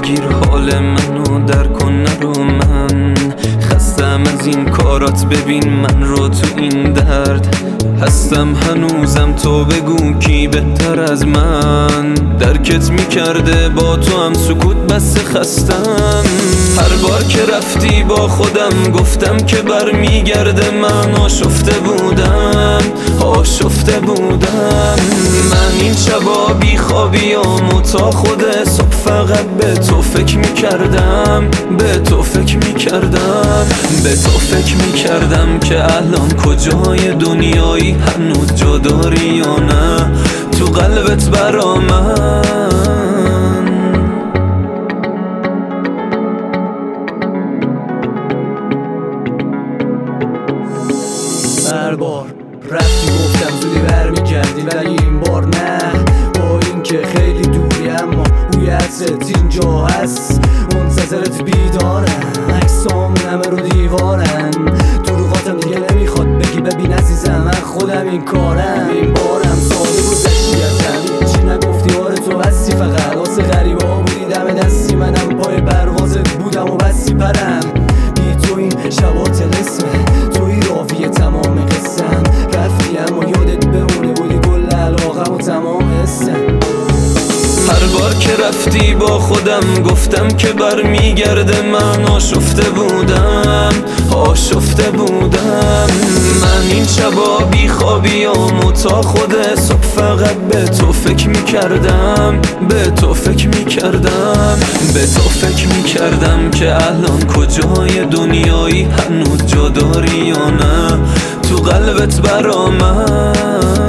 بگیر حال منو درک کن نرو من خستم از این کارات ببین من رو تو این درد هستم هنوزم تو بگو کی بهتر از من درکت میکرده با تو هم سکوت بس خستم هر بار که رفتی با خودم گفتم که برمیگرده من آشفته بودم من این شبا بی خوابیامو تا خود صبح فقط به تو فکر میکردم که الان کجای دنیایی هنوز جداری یا نه تو قلبت برا من هر بار رفتی گفتم زودی برمیگردی ولی این بار نه با این که خیلی دوری اما بوی عطرت اینجا هست منتظرت بیدارم عکسام همه رو دیوارم دروغاتم دیگه نمیخواد بگی ببین عزیزم من خودم این کارم این بارم ساده گذشتی ازم چی نگفتی آره تو بستی فقط واسه غریبه ها بودی دم دستی منم پای پروازت بودم و بستی پرم بی تو این شبا طلسمه توی راوی تمام قصم رفتی اما یادت بمونه بودی کل علاقم و تمام حسم هر بار که رفتی با خودم گفتم که برمیگرده من آشفته بودم من این شبا بی خوابیامو تا خود صبح فقط به تو فکر میکردم که الان کجای دنیایی هنوز جداری یا نه تو قلبت برا من